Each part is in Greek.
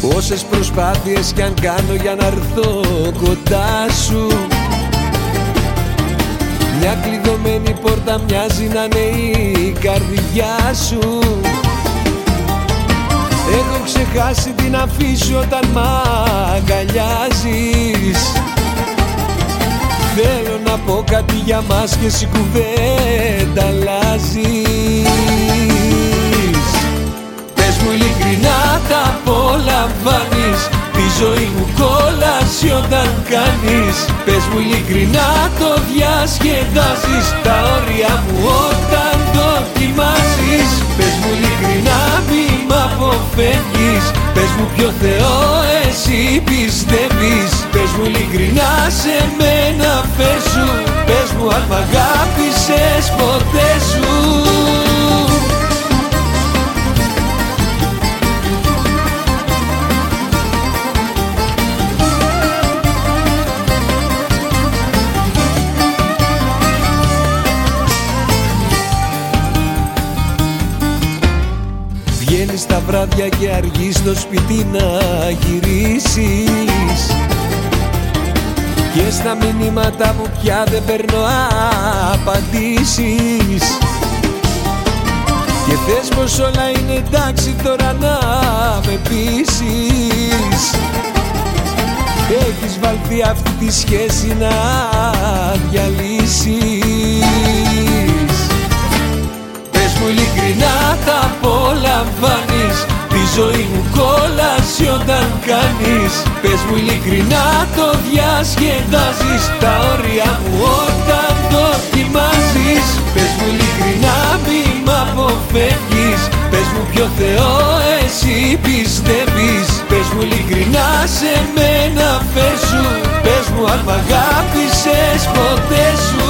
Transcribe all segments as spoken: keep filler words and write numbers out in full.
Όσες προσπάθειες κι αν κάνω για να έρθω κοντά σου, μια κλειδωμένη πόρτα μοιάζει να είναι η καρδιά σου. Έχω ξεχάσει την αφήσω όταν μ' αγκαλιάζεις. Θέλω να πω κάτι για μας και εσύ κουβέντα αλλάζεις. Πες μου ειλικρινά τα απολαμβάνεις, τη ζωή μου κόλαση όταν κάνεις. Πες μου ειλικρινά το διασκεδάζεις, τα όρια μου όταν δοκιμάζεις. Πες μου ειλικρινά μη μ' αποφεύγεις, πες μου ποιο Θεό εσύ πιστεύεις. Πες μου ειλικρινά σε μένα φέσου, πες μου αν μ' αγάπησες ποτέ σου. Βγαίνεις τα βράδια και αργείς στο σπίτι να γυρίσεις, και στα μηνύματα μου πια δεν παίρνω απαντήσεις. Και θες πως όλα είναι εντάξει τώρα να με πείσεις. Έχεις βαλθεί αυτή τη σχέση να διαλύσεις. Πες μου ειλικρινά τα απολαμβάνεις, τη ζωή μου κόλαση όταν κάνεις. Πες μου ειλικρινά το διασκεδάζεις, τα όρια μου όταν δοκιμάζεις. Πες μου ειλικρινά μη μ' αποφεύγεις, πες μου ποιο Θεό εσύ πιστεύεις. Πες μου ειλικρινά σε μένα φέσου, πες μου αν μ' αγάπησες ποτέ σου.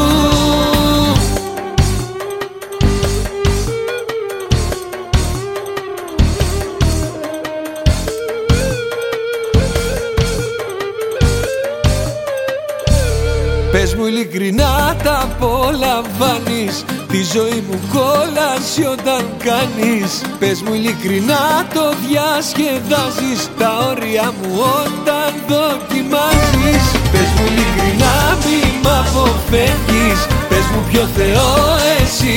Πες μου ειλικρινά τα απολαμβάνεις, τη ζωή μου κόλαση όταν κάνεις. Πες μου ειλικρινά το διασκεδάζεις, τα όρια μου όταν δοκιμάζεις. Πες μου ειλικρινά μη μ' αποφεύγεις, πες μου ποιο Θεό εσύ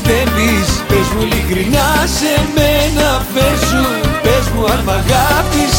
πιστεύεις. Πες μου ειλικρινά σε μένα φέσου, πες μου αν μ' αγάπησες